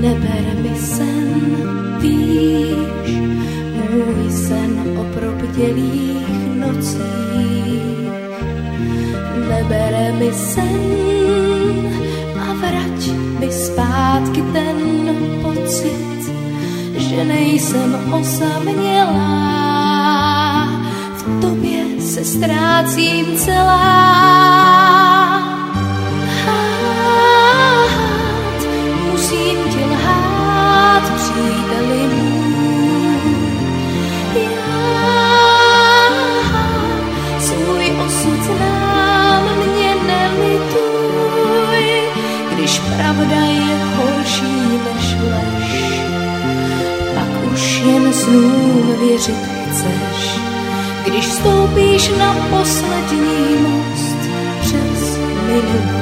Neber mi sen, víš, můj sen o probdělých nocích. Neber mi sen a vrať mi zpátky ten pocit, že nejsem osamělá. V tobě se ztrácím celá. Musím ti lhát, příteli můj. Já svůj osud znám, mě nelituj, když pravda je horší než lež, pak už jen snům věřit chceš. Když stoupíš na poslední most přes minulost.